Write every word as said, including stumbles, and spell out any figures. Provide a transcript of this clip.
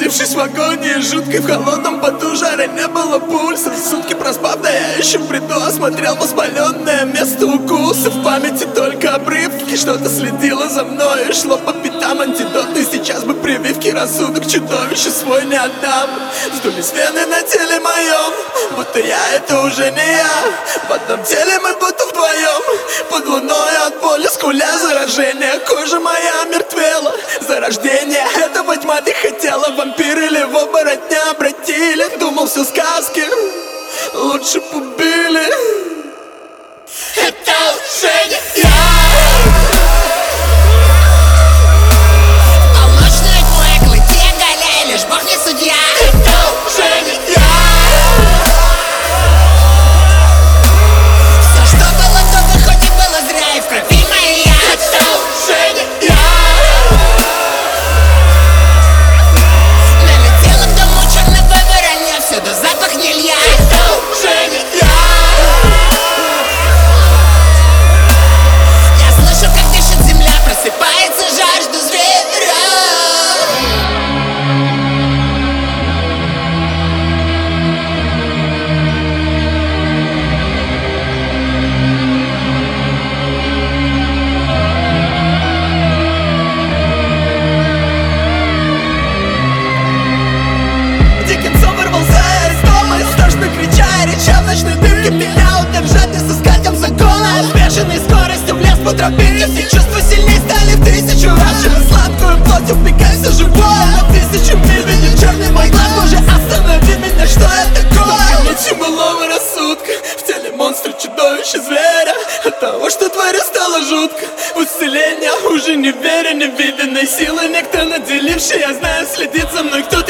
заблудившись в агонии жуткой, в холодном поту жара не было пульса. Сутки проспав, да я еще в бреду осмотрел воспаленное место укуса. В памяти только обрывки, что-то следило за мной и шло по пятам антидот. И сейчас бы прививки, рассудок чудовища свой не отдам. Сдулись вены на теле моем, будто я это уже не я. В одном теле мы будто вдвоем, под луной от боли скуля заражение. Кожа моя мертвела, зарождение этого тьма ты хотела. Вампир или в оборотня обратили. Думал, все сказки, лучше б убили. Это уже не я. Полночную твою клыки оголяй, лишь Бог не судья. Это уже не я. Все, что было, то выходит было зря, и в крови моей я. Это уже не я. Налетела в дому черного воронья, всюду запах нельзя. Это уже не я. Я слышу, как дышит земля, просыпается жажда зверя. Диккенсон вырвался из дома, истошно крича, реча в ночной дымке. Меня удержать не соскальзом закона. С бешеной скоростью в лес по тропинке. Все чувства сильнее стали в тысячу раз. Через сладкую плоть впекайся живое. На тысячу миль видит черный мой глаз. Боже, останови меня, что это такое? Нет малого рассудка, в теле монстра, чудовища, зверя. От того, что творю, стало жутко. В исцеление уже не веря невиданной силы. Некто наделивший, я знаю, следит за мной кто